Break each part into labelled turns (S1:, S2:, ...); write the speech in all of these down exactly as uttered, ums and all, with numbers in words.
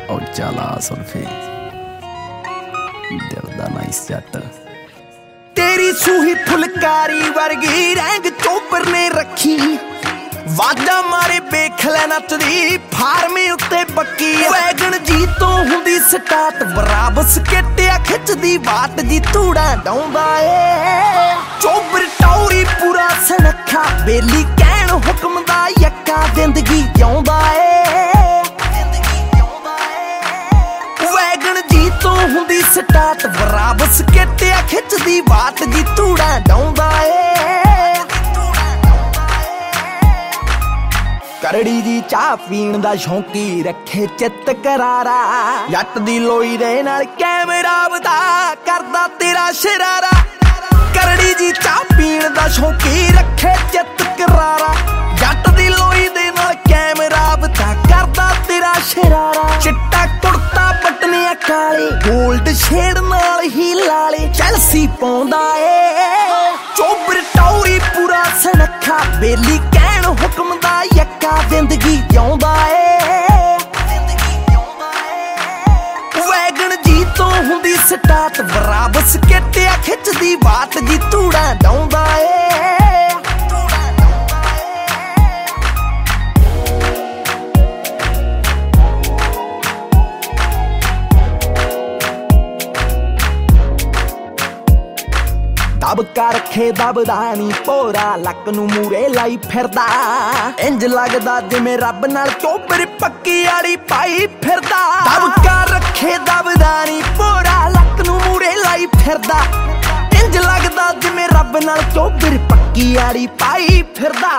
S1: और चला सुल्फे दिल दा नाइस जट
S2: तेरी सूही फुलकारी वर्गी रंग चोपर ने रखी वाजा मारे बेख लै नचदी फार्मे उत्ते बक्की वैगन जी तो हुंदी स्टार्ट बराबस केटिया खिचदी वाट जी तूड़ा डाउंदा ए चोबर टौरी पूरा सनखा बेली कहण हुक्म दा यक्का जिंदगी जिउंदा ए तो हुंदी स्टार्ट बराबस केटिया खिचदी वाट जी तूड़ा डाउंदा ए करड़ी जी चाह पीण दा शौकी रखे चित करारा जट दी लोई दे नाल कैमरा बता करदा तेरा शरारा करड़ी जी चाह पीण दा शौकी रखे चित करारा जट दी लोई दे नाल कैमरा बता करदा तेरा शरारा चिट्टा कुर्ता पटनिया काले गोल्ड शेड नाल ही लाले चैल्सी पाउंदा ए चोबर टौरी पूरा सनखा बेली कहण हुक्म दा यक्का जिंदगी जिउंदा ए वैगन जी तो हुंदी स्टार्ट बराबस केटिया खिचदी वाट जी तूड़ा डाउंदा ए दबका रखे दबदा नी पोरा लक नू मूरे लाई फिरदा इंज लगदा जिवें रब नाल चोबर पक्की आड़ी पाई फिरदा दबका रखे दबदा नी पोरा लक नू मूरे लाई फिरदा इंज लगदा जिवें रब नाल चोबर पक्की आड़ी पाई फिरदा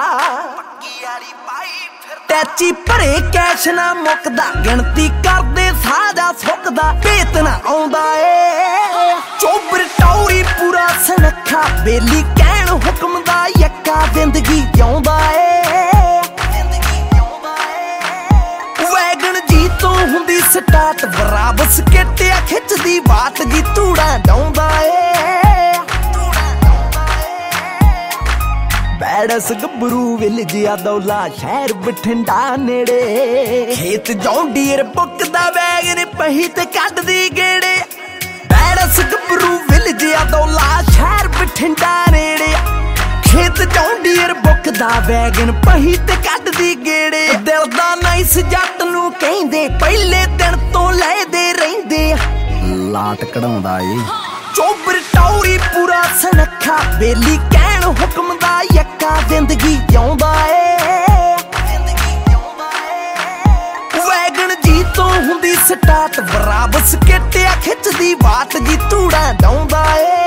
S2: टैची भरे कैश ना मुकदा गिणती करदे साजा सुकदा पेत ना आउंदा ए चोबर टौरी पूरा सनखा बेली कहण हुक्म दा यक्का जिंदगी जिउंदा ए वैगन जी तो हुंदी स्टार्ट बराबस केटिया खिचदी वाट जी तूड़ा डाउंदा ए बैडस गबरू विलजिया दौला शहर बठिंडा नेड़े खेत जौंडीर बुकदा वैगन पही ते कड्डदी गेड़े बैडस गबरू विलजिया दौला शहर बठिंडा नेड़े खेत जौंडीर बुकदा वैगन पही ते कड्डदी गेड़े दिल दा नाइस जट नू कहिंदे पहले दिन तो लैदे रहिंदे
S1: लाट कढाउंदा ए
S2: चोबर टौरी पूरा सनखा बेली कहण हुक्म दा यक्का जिंदगी जिउंदा ए वैगन जी तो हुंदी स्टार्ट बराबस केटिया खिचदी वाट जी तूड़ा डाउंदा ए